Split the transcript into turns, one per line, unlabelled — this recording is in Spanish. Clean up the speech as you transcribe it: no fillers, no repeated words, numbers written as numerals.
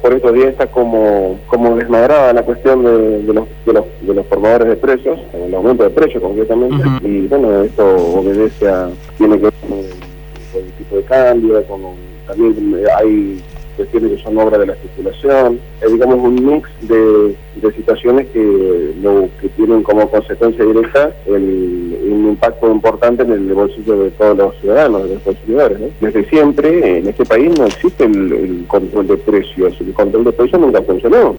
por estos días está como desmadrada la cuestión de los formadores de precios, el aumento de precios concretamente, y bueno, esto tiene que ver con el tipo de cambio, también hay cuestiones que son obra de la especulación, digamos un mix de situaciones que tienen como consecuencia directa un impacto importante en el bolsillo de todos los ciudadanos, de los consumidores, ¿no? Desde siempre en este país no existe el control de precios, el control de precios nunca funcionó.